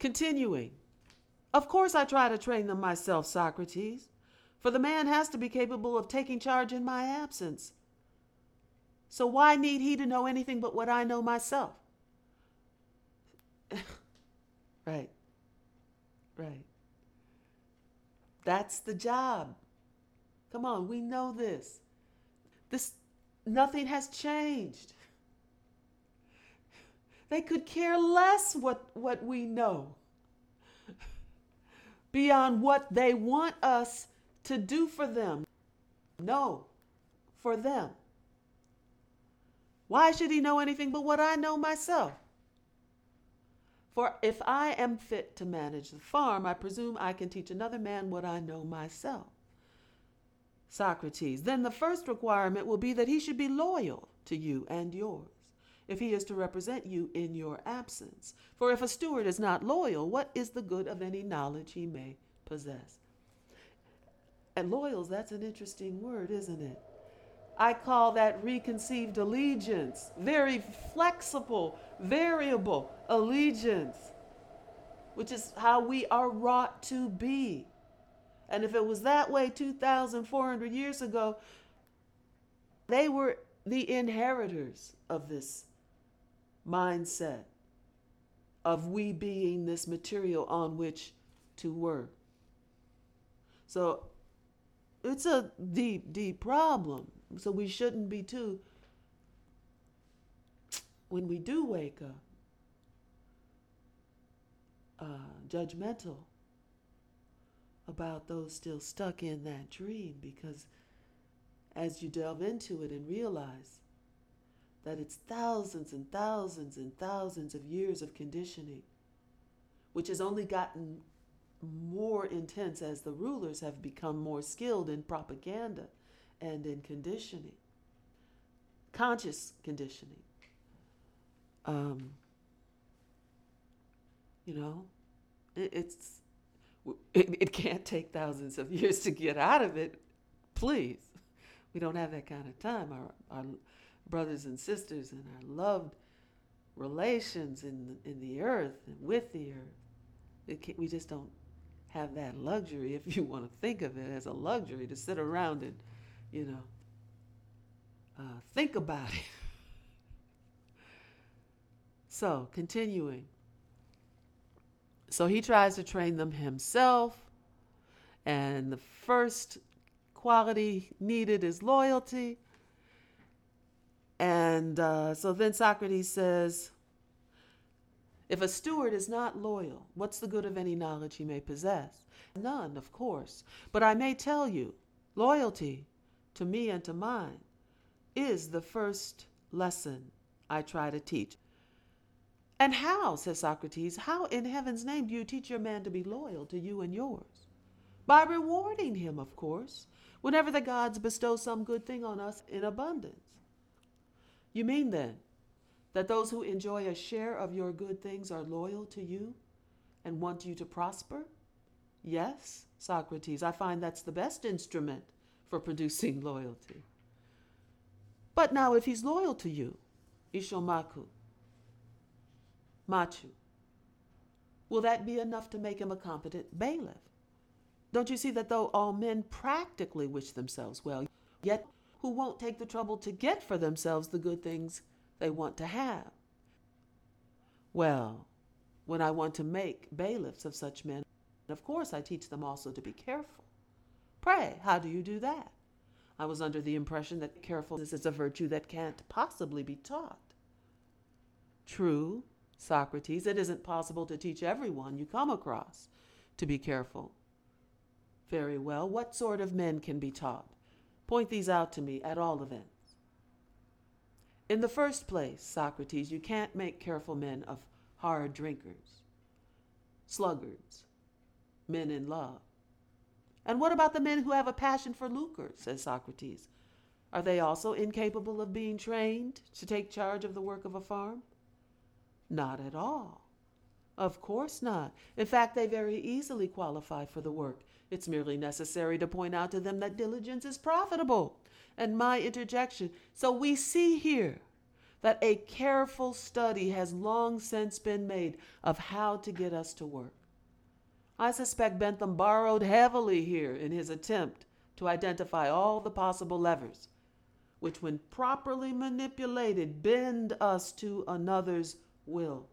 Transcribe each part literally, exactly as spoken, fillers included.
Continuing. Of course I try to train them myself, Socrates, for the man has to be capable of taking charge in my absence. So why need he to know anything but what I know myself? Right. Right. That's the job. Come on, we know this. This, nothing has changed. They could care less what, what we know beyond what they want us to do for them. No, for them. Why should he know anything but what I know myself? For if I am fit to manage the farm, I presume I can teach another man what I know myself. Socrates, then the first requirement will be that he should be loyal to you and yours, if he is to represent you in your absence. For if a steward is not loyal, what is the good of any knowledge he may possess? And loyals, that's an interesting word, isn't it? I call that reconceived allegiance, very flexible, variable allegiance, which is how we are wrought to be. And if it was that way two thousand four hundred years ago, they were the inheritors of this mindset of we being this material on which to work. So it's a deep, deep problem. So we shouldn't be too, when we do wake up, uh, judgmental about those still stuck in that dream, because as you delve into it and realize that it's thousands and thousands and thousands of years of conditioning, which has only gotten more intense as the rulers have become more skilled in propaganda and in conditioning, conscious conditioning. Um, you know, it, it's it, it can't take thousands of years to get out of it. Please, we don't have that kind of time. Our our brothers and sisters and our loved relations in the, in the earth and with the earth, it can, we just don't have that luxury, if you want to think of it as a luxury, to sit around and, you know, uh, think about it. So, continuing. So he tries to train them himself, and the first quality needed is loyalty. And uh, so then Socrates says, if a steward is not loyal, what's the good of any knowledge he may possess? None, of course. But I may tell you, loyalty to me and to mine is the first lesson I try to teach. And how, says Socrates, how in heaven's name do you teach your man to be loyal to you and yours? By rewarding him, of course, whenever the gods bestow some good thing on us in abundance. You mean then that those who enjoy a share of your good things are loyal to you and want you to prosper? Yes, Socrates, I find that's the best instrument for producing loyalty. But now if he's loyal to you, Ishomaku, Machu, will that be enough to make him a competent bailiff? Don't you see that though all men practically wish themselves well, yet who won't take the trouble to get for themselves the good things they want to have? Well, when I want to make bailiffs of such men, of course I teach them also to be careful. Pray, how do you do that? I was under the impression that carefulness is a virtue that can't possibly be taught. True, Socrates, it isn't possible to teach everyone you come across to be careful. Very well, what sort of men can be taught? Point these out to me at all events. In the first place, Socrates, you can't make careful men of hard drinkers, sluggards, men in love. And what about the men who have a passion for lucre, says Socrates? Are they also incapable of being trained to take charge of the work of a farm? Not at all. Of course not. In fact, they very easily qualify for the work. It's merely necessary to point out to them that diligence is profitable. And my interjection. So we see here that a careful study has long since been made of how to get us to work. I suspect Bentham borrowed heavily here in his attempt to identify all the possible levers, which when properly manipulated bend us to another's will.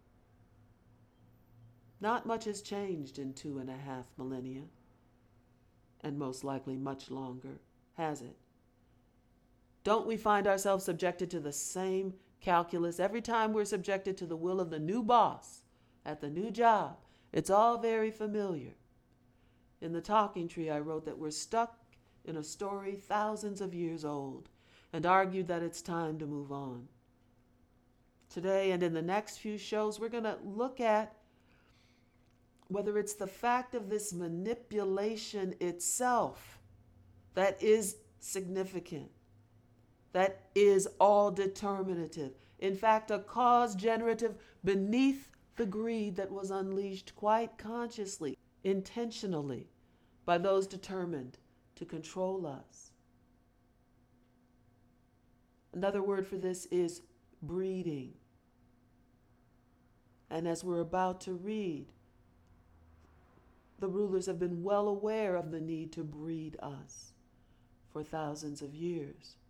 Not much has changed in two and a half millennia, and most likely much longer, has it? Don't we find ourselves subjected to the same calculus every time we're subjected to the will of the new boss at the new job? It's all very familiar. In The Talking Tree, I wrote that we're stuck in a story thousands of years old and argued that it's time to move on. Today and in the next few shows, we're going to look at whether it's the fact of this manipulation itself that is significant, that is all determinative. In fact, a cause generative beneath the greed that was unleashed quite consciously, intentionally, by those determined to control us. Another word for this is breeding. And as we're about to read, the rulers have been well aware of the need to breed us for thousands of years.